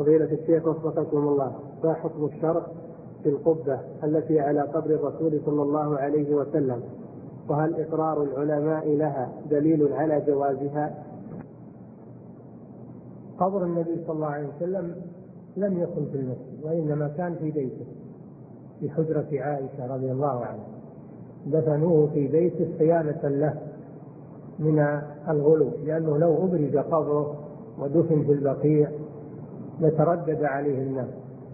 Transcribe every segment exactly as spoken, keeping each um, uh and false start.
فضيلة الشيخ وفقكم الله، ما حكم الشرع في القبة التي على قبر الرسول صلى الله عليه وسلم؟ وهل إقرار العلماء لها دليل على جوازها؟ قبر النبي صلى الله عليه وسلم لم يكن في المسجد، وإنما كان في بيته في حجرة عائشة رضي الله عنها، دفنوه في بيته صيانة له من الغلو، لأنه لو أبرز قبره ودفن في البقيع لتردد عليه الناس،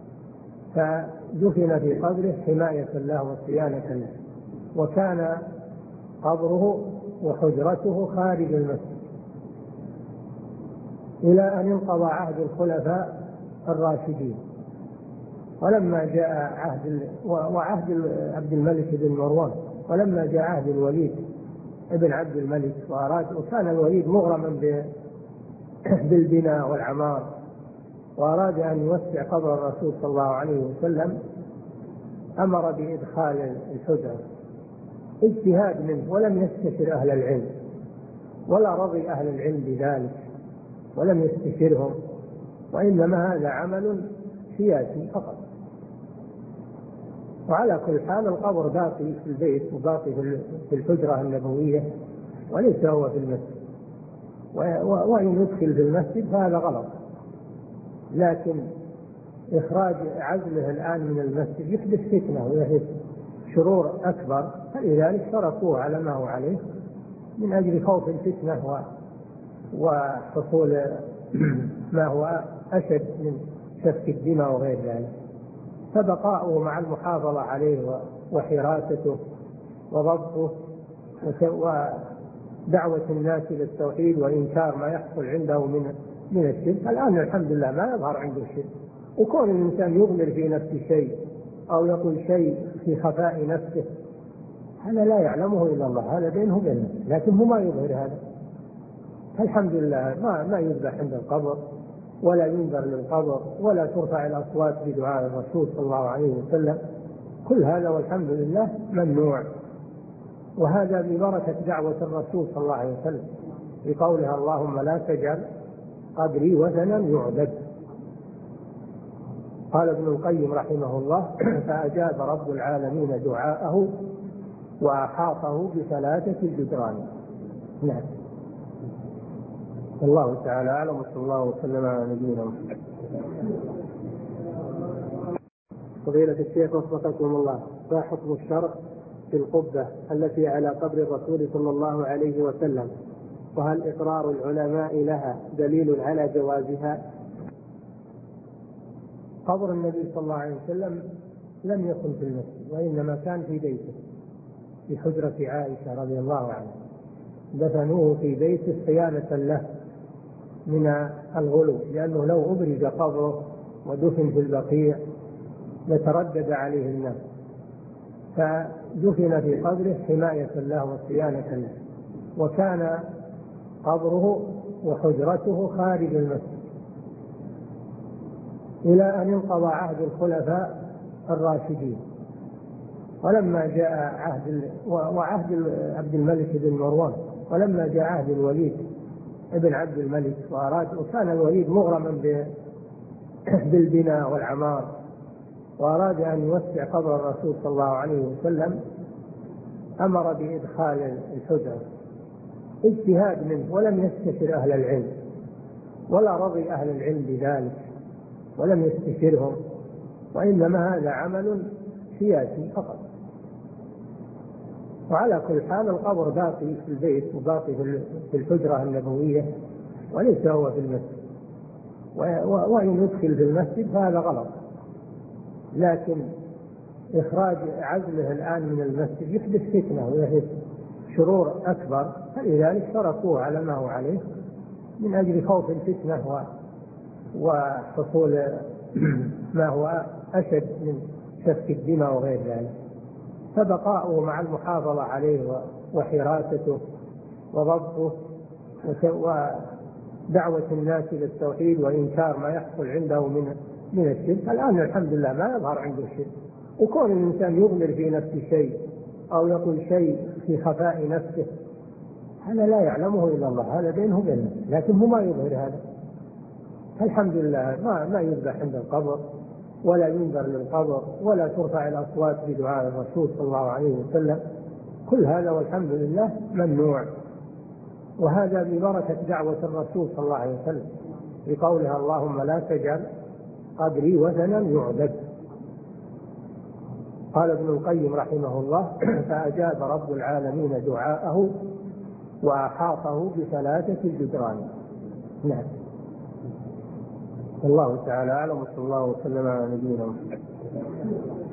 فدفن في قبره حماية له وصيانة له، وكان قبره وحجرته خارج المسجد إلى أن انقضى عهد الخلفاء الراشدين. ولما جاء عهد وعهد عبد الملك بن مروان، ولما جاء عهد الوليد ابن عبد الملك وأراد، وكان الوليد مغرما بالبناء والعمار، وأراد أن يوسع قبر الرسول صلى الله عليه وسلم، أمر بإدخال الحجرة اجتهاد منه، ولم يستشر أهل العلم، ولا رضي أهل العلم بذلك ولم يستشرهم، وإنما هذا عمل سياسي فقط. وعلى كل حال القبر باقي في البيت وباقي في الحجرة النبوية وليس هو في المسجد، وإن يدخل في المسجد فهذا غلط، لكن إخراج عزله الآن من المسجد يحدث فتنة ويحدث شرور أكبر، فلذلك تركوه على ما هو عليه من أجل خوف الفتنة وحصول ما هو أشد من سفك الدماء وغير ذلك. فبقاؤه مع المحافظة عليه وحراسته وضبطه ودعوة الناس إلى التوحيد وإنكار ما يحصل عنده من من الشرك. الآن الحمد لله ما يظهر عنده الشرك، وكون الإنسان يغمر في نفسه شيء أو يقول شيء في خفاء نفسه هذا لا يعلمه إلا الله، هذا بينه وبينه، لكن هو ما يظهر هذا. الحمد لله ما ما يذبح عند القبر ولا ينذر للقبر ولا ترفع الأصوات بدعاء الرسول صلى الله عليه وسلم، كل هذا والحمد لله ممنوع. وهذا ببركة دعوة الرسول صلى الله عليه وسلم بقولها اللهم لا تجعل قبري وثنا يعبد. قال ابن القيم رحمه الله فأجاب رب العالمين دعاءه وأحاطه بثلاثة الجدران. نعم، الله تعالى أعلم، وصلى الله وسلم على نبينا محمد. فضيلة الشيخ وفقكم الله، ما حكم الشرع في القبة التي على قبر الرسول صلى الله عليه وسلم؟ وهل إقرار العلماء لها دليل على جوازها؟ قبر النبي صلى الله عليه وسلم لم يكن في المسجد، وإنما كان في بيته في حجرة عائشة رضي الله عنها، دفنوه في بيته صيانة له من الغلو، لأنه لو أبرز قبره ودفن في البقيع لتردد عليه الناس، فدفن في قبره حماية له وصيانة له، وكان قبره وحجرته خارج المسجد إلى أن انقضى عهد الخلفاء الراشدين. ولما جاء عهد وعهد عبد الملك بن مروان، ولما جاء عهد الوليد ابن عبد الملك وأراد، وكان الوليد مغرما بالبناء والعمار، وأراد أن يوسع قبر الرسول صلى الله عليه وسلم، أمر بإدخال الحجرة اجتهاد منه، ولم يستشر أهل العلم ولا رضي أهل العلم بذلك ولم يستشرهم، وإنما هذا عمل سياسي فقط. وعلى كل حال القبر باقي في البيت وباقي في الحجرة النبوية وليس هو في المسجد، وإن يدخل في المسجد فهذا غلط، لكن إخراج عزله الآن من المسجد يحدث فتنة ويحدث شرور أكبر، فلذلك تركوه على ما هو عليه من أجل خوف الفتنة وحصول ما هو أشد من سفك الدماء وغير ذلك. فبقاؤه مع المحافظة عليه وحراسته وضبطه ودعوة الناس إلى التوحيد وإنكار ما يحصل عنده من من الشرك. الآن الحمد لله ما يظهر عنده الشرك، وكون الإنسان يغمر في نفسه شيء أو يقول شيء في خفاء نفسه هذا لا يعلمه إلا الله، هذا بينه وبينه، لكن هو ما يظهر هذا. الحمد لله ما ما يذبح عند القبر ولا ينذر للقبر ولا ترفع الأصوات بدعاء الرسول صلى الله عليه وسلم، كل هذا والحمد لله ممنوع. وهذا ببركة دعوة الرسول صلى الله عليه وسلم بقولها اللهم لا تجعل قبري وثنا يعبد. قال ابن القيم رحمه الله فأجاب رب العالمين دعاءه وأحاطه بثلاثة الجدران. نعم. الله تعالى أعلم، وصلى الله وسلم على نبينا محمد.